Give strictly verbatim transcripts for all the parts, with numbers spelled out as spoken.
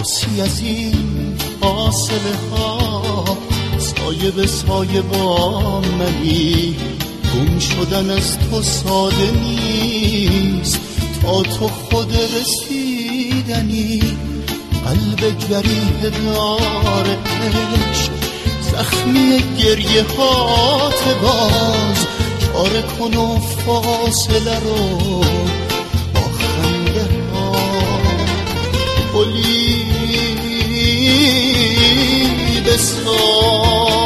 آسی از این فاصله ها، سایه به سایه با منی. گم شدن از تو ساده نیست، تا تو خود رسیدنی. قلب جریح دار عشق، زخمی گریه هات باز. چاره کن و فاصله رو با خنده ها گلی بساز.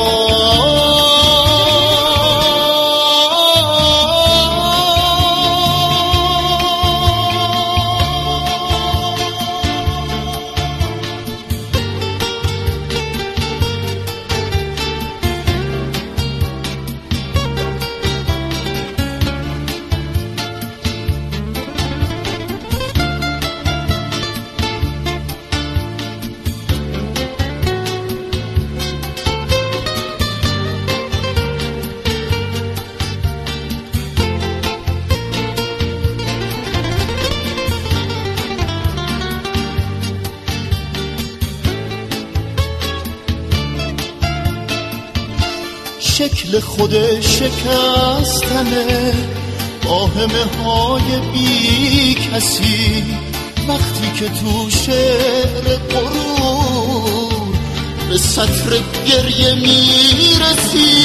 شکل خود شکستنه واهمه های بی کسی. وقتی که تو شعر غرور به سطر گریه میرسی،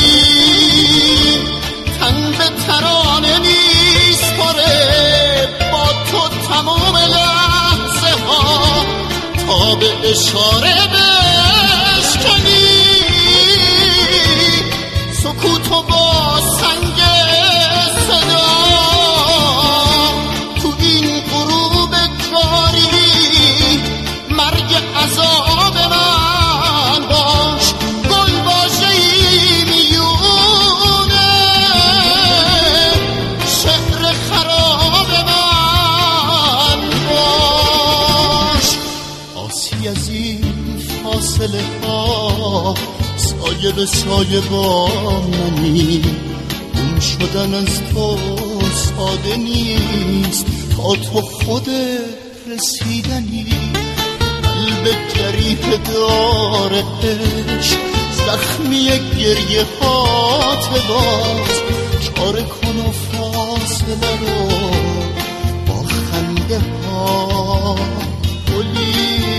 تن به ترانه میسپاره با تو تمام لحظه ها، تا به اشاره بشکنی سکوتو با سنگ صدا. تو این غروب جاری مرگ عذاب من باش، گل واژه‌ای میونه شعر خراب من باش. آسی از این فاصله ها، سایه به سایه با منی. گم شدن از تو ساده نیست، تا تو خود رسیدنی. قلب جریح دار عشق، زخمی گریه هات باز. چاره کن و فاصله رو با خنده ها گلی